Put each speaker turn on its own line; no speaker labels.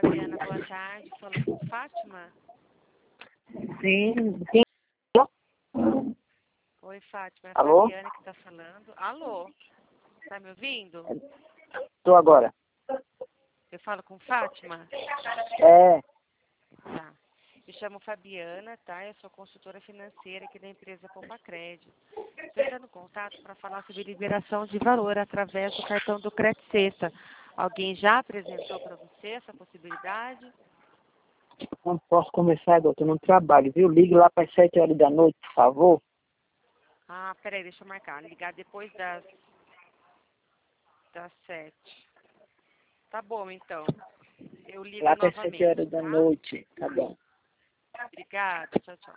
Fabiana, boa tarde. Falou com Fátima?
Sim.
Oi, Fátima. É a
Alô?
Fabiana que está falando. Alô? Tá me ouvindo?
Tô agora.
Eu falo com Fátima?
É.
Tá. Me chamo Fabiana, tá? Eu sou consultora financeira aqui da empresa Poupacred. Estou entrando em contato para falar sobre liberação de valor através do cartão do Credit Sexta. Alguém já apresentou para você essa possibilidade?
Não posso conversar agora, tô no trabalho, viu? Ligue lá para as 7 horas da noite, por favor.
Ah, peraí, deixa eu marcar. Ligar depois das 7. Tá bom, então. Eu ligo
Lá para as 7
novamente,
horas da
tá?
noite, tá bom.
Obrigada. Tchau, tchau.